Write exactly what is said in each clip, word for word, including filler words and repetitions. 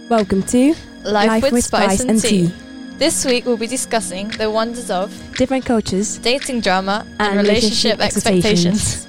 Welcome to Life, Life with, with Spice, Spice and, and tea. Tea. This week we'll be discussing the wonders of Different cultures dating drama and, and relationship, relationship expectations.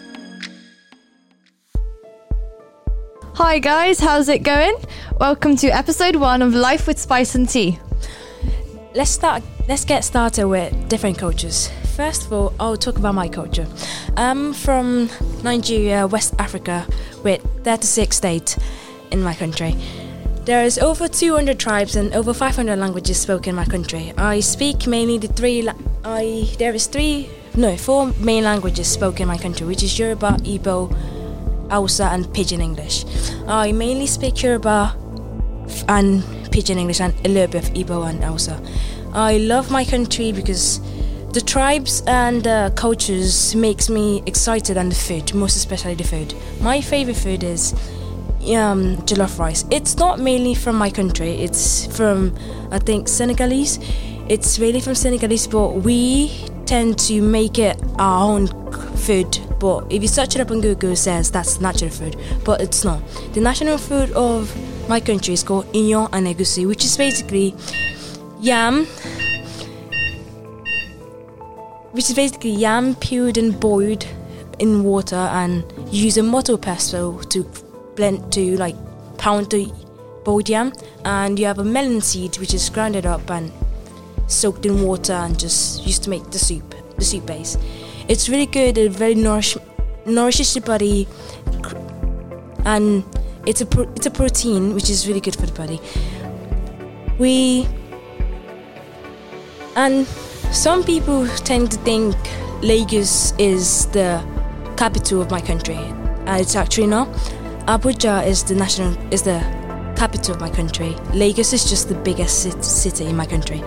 Hi guys, how's it going? Welcome to episode one of Life with Spice and Tea. Let's start. Let's get started with different cultures. First of all, I'll talk about my culture. I'm from Nigeria, West Africa, with thirty-six states in my country. There is over two hundred tribes and over five hundred languages spoken in my country. I speak mainly the three. La- I there is three, no, four main languages spoken in my country, which is Yoruba, Igbo, Hausa, and Pidgin English. I mainly speak Yoruba f- and Pidgin English and a little bit of Igbo and Hausa. I love my country because the tribes and uh, cultures makes me excited, and the food, most especially the food. My favorite food is um, jollof rice. It's not mainly from my country. It's from, I think, Senegalese. It's really from Senegalese, but we tend to make it our own food. But if you search it up on Google, it says that's natural food, but it's not. The national food of my country is called Iyán and Egusi, which is basically yam, which is basically yam peeled and boiled in water, and use a moto pesto to blend to like pound the boiled yam, and you have a melon seed which is grounded up and soaked in water and just used to make the soup, the soup base. It's really good. It very nourish, nourishes your body, and it's a pro, it's a protein which is really good for the body. We and some people tend to think Lagos is the capital of my country, and it's actually not. Abuja is the national is the capital of my country. Lagos is just the biggest sit- city in my country.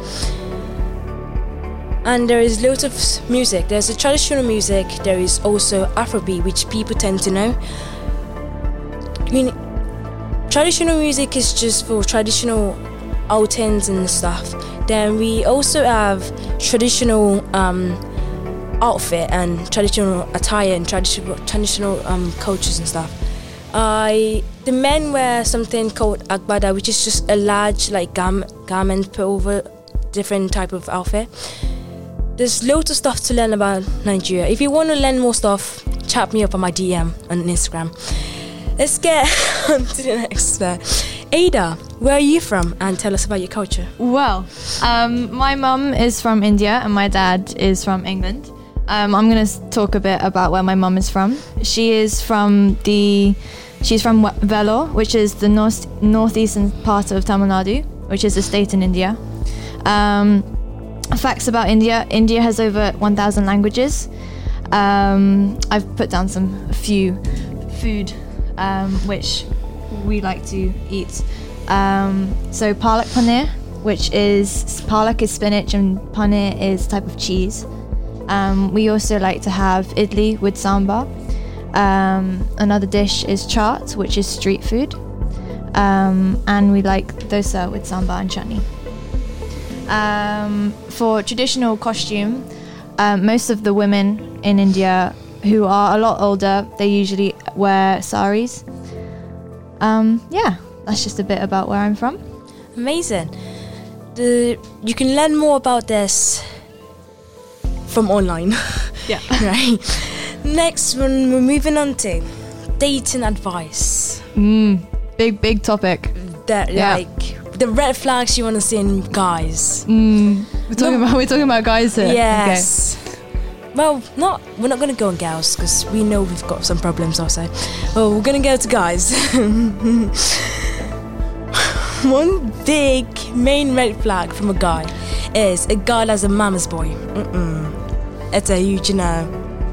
And there is loads of music. There's a traditional music. There is also Afrobeat, which people tend to know. I mean, traditional music is just for traditional outings and stuff. Then we also have traditional um, outfit and traditional attire and traditional traditional um, cultures and stuff. I the men wear something called agbada, which is just a large like garm- garment put over different type of outfit. There's loads of stuff to learn about Nigeria. If you want to learn more stuff, chat me up on my D M on Instagram. Let's get on to the next uh, Ada, where are you from? And tell us about your culture. Well, um, my mum is from India and my dad is from England. Um, I'm going to talk a bit about where my mum is from. She is from the, she's from Vellore, which is the north northeastern part of Tamil Nadu, which is a state in India. Um, facts about India: India has over one thousand languages. Um, I've put down some few food um, which we like to eat. Um, so palak paneer, which is palak is spinach and paneer is type of cheese. Um, we also like to have idli with sambar. Um, another dish is chaat, which is street food. Um, and we like dosa with sambar and chutney. Um, for traditional costume, um, most of the women in India who are a lot older, they usually wear saris. Um, yeah, that's just a bit about where I'm from. Amazing. The you can learn more about this from online. Yeah. Right. Next one, we're moving on to dating advice. Mm, big, big topic. That Yeah. like the red flags you want to see in guys. Mm, we're talking No. about we're talking about guys here. Yes. Well, not we're not gonna go on girls because we know we've got some problems also. Well, we're gonna go to guys. One big main red flag from a guy is a guy that's a mama's boy. Mm-mm. It's a huge no.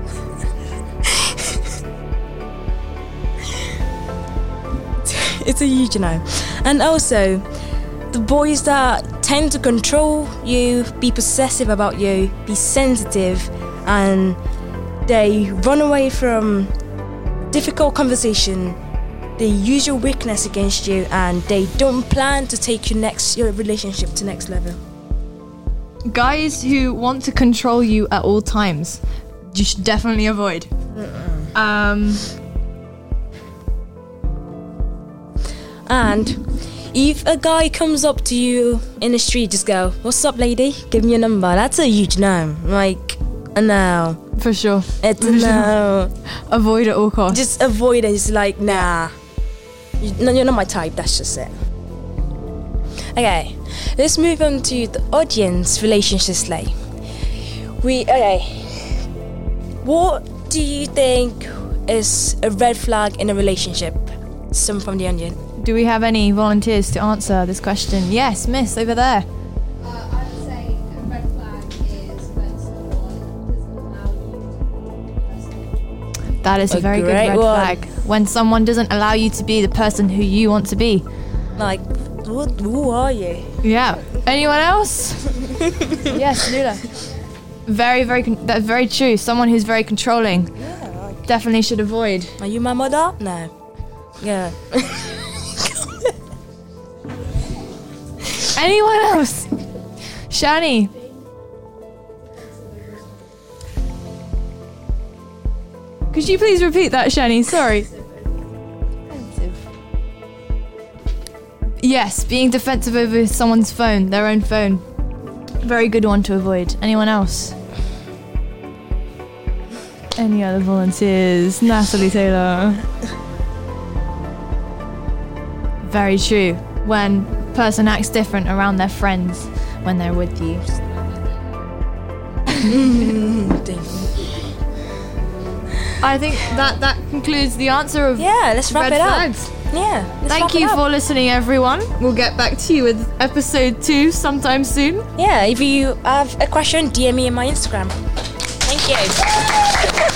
It's a huge no. And also, the boys that tend to control you, be possessive about you, be sensitive, and they run away from difficult conversation. They use your weakness against you, and they don't plan to take your next your relationship to next level. Guys who want to control you at all times, you should definitely avoid. Mm-mm. Um. And If a guy comes up to you in the street, just go, "What's up, lady? Give me your number." That's a huge no. Like, a no. For sure. It's a no. Avoid at all costs. Just avoid it. It's like, nah. You, no, you're not my type. That's just it. Okay, let's move on to the audience relationship slay. We okay. What do you think is a red flag in a relationship? Some from the onion. Do we have any volunteers to answer this question? Yes, Miss, over there. Uh, I would say a red flag is when someone doesn't allow you to be the person. That is a, A very good great red one. flag. When someone doesn't allow you to be the person who you want to be. Like, what, who are you? Yeah. Anyone else? Yes, Lula. Very, very, con- that's very true. Someone who's very controlling. Yeah, like, Definitely should avoid. are you my mother? No. Yeah. Anyone else? Shani. Could you please repeat that, Shani? Sorry. Yes, being defensive over someone's phone, their own phone. Very good one to avoid. Anyone else? Any other volunteers? Natalie Taylor. Very true. When person acts different around their friends when they're with you. I think that that concludes the answer of Yeah, let's wrap red it up. flags. Yeah. let's Thank wrap it you up. for listening, everyone. We'll get back to you with episode two sometime soon. Yeah, if you have a question, D M me on my Instagram. Thank you.